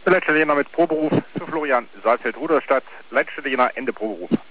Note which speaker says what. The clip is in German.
Speaker 1: Letzte Italiener mit Proberuf zu Florian Saalfeld-Rudolstadt. Letzte Italiener, Ende Proberuf.